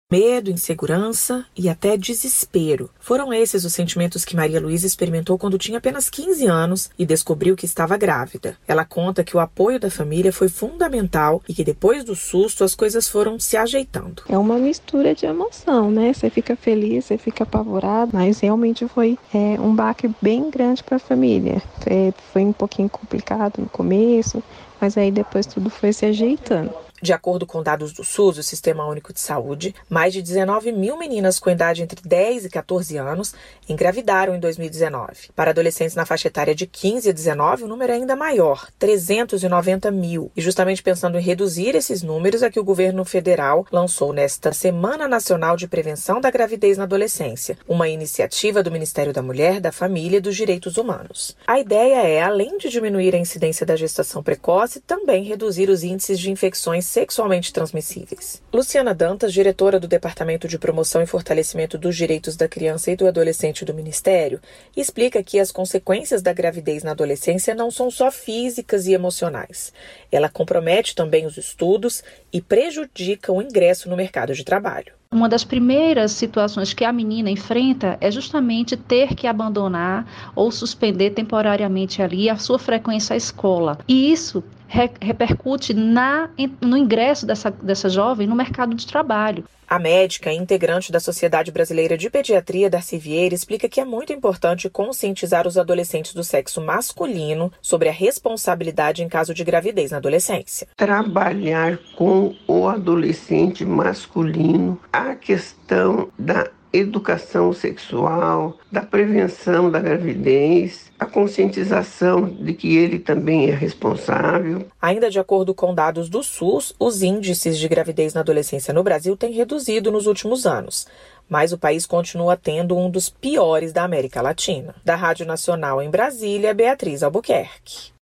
Medo, insegurança e até desespero. Foram esses os sentimentos que Maria Luísa experimentou quando tinha apenas 15 anos e descobriu que estava grávida. Ela conta que o apoio da família foi fundamental e que depois do susto as coisas foram se ajeitando. É uma mistura de emoção, né? Você fica feliz, você fica apavorado, mas realmente foi um baque bem grande para a família. Foi um pouquinho complicado no começo, mas aí depois tudo foi se ajeitando. De acordo com dados do SUS, o Sistema Único de Saúde, mais de 19 mil meninas com idade entre 10 e 14 anos engravidaram em 2019. Para adolescentes na faixa etária de 15 a 19, o número é ainda maior, 390 mil. E justamente pensando em reduzir esses números é que o governo federal lançou nesta Semana Nacional de Prevenção da Gravidez na Adolescência, uma iniciativa do Ministério da Mulher, da Família e dos Direitos Humanos. A ideia é, além de diminuir a incidência da gestação precoce, também reduzir os índices de infecções sexualmente transmissíveis. Luciana Dantas, diretora do Departamento de Promoção e Fortalecimento dos Direitos da Criança e do Adolescente do Ministério, explica que as consequências da gravidez na adolescência não são só físicas e emocionais. Ela compromete também os estudos e prejudica o ingresso no mercado de trabalho. Uma das primeiras situações que a menina enfrenta é justamente ter que abandonar ou suspender temporariamente ali a sua frequência à escola. E isso repercute no ingresso dessa jovem no mercado de trabalho. A médica e integrante da Sociedade Brasileira de Pediatria, Darcy Vieira, explica que é muito importante conscientizar os adolescentes do sexo masculino sobre a responsabilidade em caso de gravidez na adolescência. Trabalhar com o adolescente masculino a questão da educação sexual, da prevenção da gravidez, a conscientização de que ele também é responsável. Ainda de acordo com dados do SUS, os índices de gravidez na adolescência no Brasil têm reduzido nos últimos anos, mas o país continua tendo um dos piores da América Latina. Da Rádio Nacional em Brasília, Beatriz Albuquerque.